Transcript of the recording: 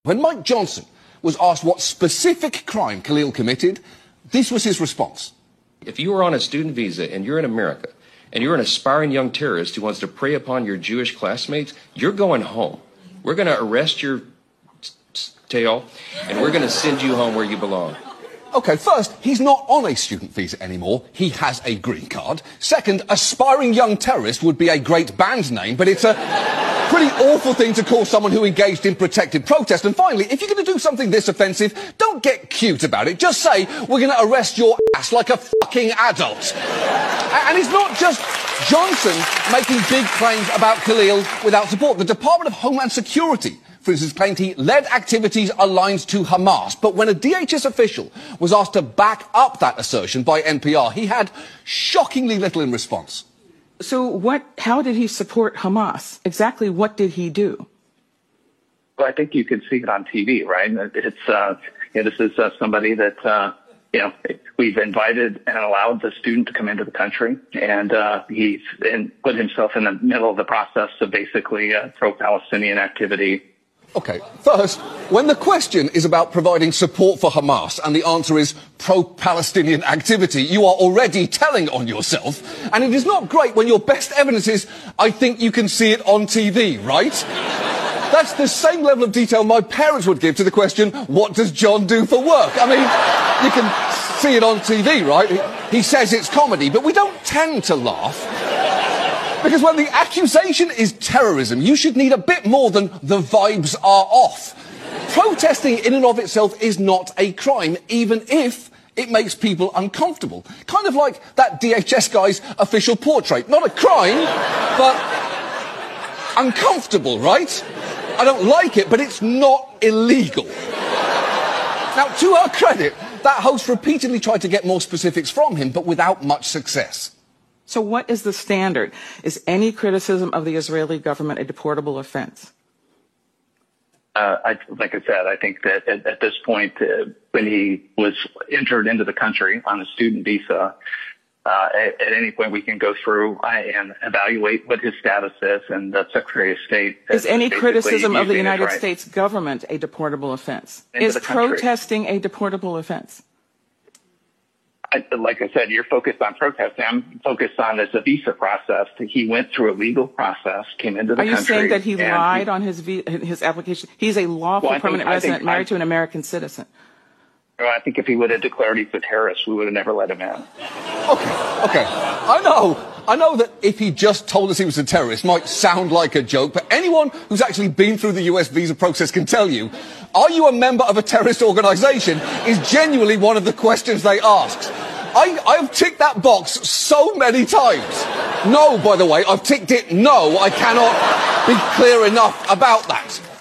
When Mike Johnson was asked what specific crime Khalil committed, this was his response. If you are on a student visa and you're in America and you're an aspiring young terrorist who wants to prey upon your Jewish classmates, you're going home. We're going to arrest your tail and we're going to send you home where you belong. Okay, first, he's not on a student visa anymore. He has a green card. Second, aspiring young terrorist would be a great band name, but it's a pretty awful thing to call someone who engaged in protected protest. And finally, if you're going to do something this offensive, don't get cute about it. Just say, we're going to arrest your ass like a fucking adult. And it's not just Johnson making big claims about Khalil without support. The Department of Homeland Security, for instance, claimed he led activities aligned to Hamas. But when a DHS official was asked to back up that assertion by NPR, he had shockingly little in response. So how did he support Hamas? Exactly what did he do? Well, I think you can see it on TV, right? This is somebody that, we've invited and allowed the student to come into the country, and he's put himself in the middle of the process of basically pro-Palestinian activity. Okay, first, when the question is about providing support for Hamas and the answer is pro-Palestinian activity, you are already telling on yourself. And it is not great when your best evidence is, I think you can see it on TV, right? That's the same level of detail my parents would give to the question, what does John do for work? I mean, you can see it on TV, right? He says it's comedy, but we don't tend to laugh. Because when the accusation is terrorism, you should need a bit more than the vibes are off. Protesting in and of itself is not a crime, even if it makes people uncomfortable. Kind of like that DHS guy's official portrait. Not a crime, but uncomfortable, right? I don't like it, but it's not illegal. Now, to her credit, that host repeatedly tried to get more specifics from him, but without much success. So what is the standard? Is any criticism of the Israeli government a deportable offense? Like I said, I think that at this point, when he was entered into the country on a student visa, at any point we can go through and evaluate what his status is, and the Secretary of State... Is any criticism of the United States government a deportable offense? Is protesting a deportable offense? Like I said, you're focused on protesting. I'm focused on this visa process. He went through a legal process, came into the country. Are you saying that he lied on his application? He's a lawful permanent resident married to an American citizen. Well, I think if he would have declared he's a terrorist, we would have never let him in. Okay. I know that if he just told us he was a terrorist might sound like a joke, but anyone who's actually been through the US visa process can tell you, are you a member of a terrorist organization is genuinely one of the questions they ask. I've ticked that box so many times. No, by the way, I've ticked it no. I cannot be clear enough about that.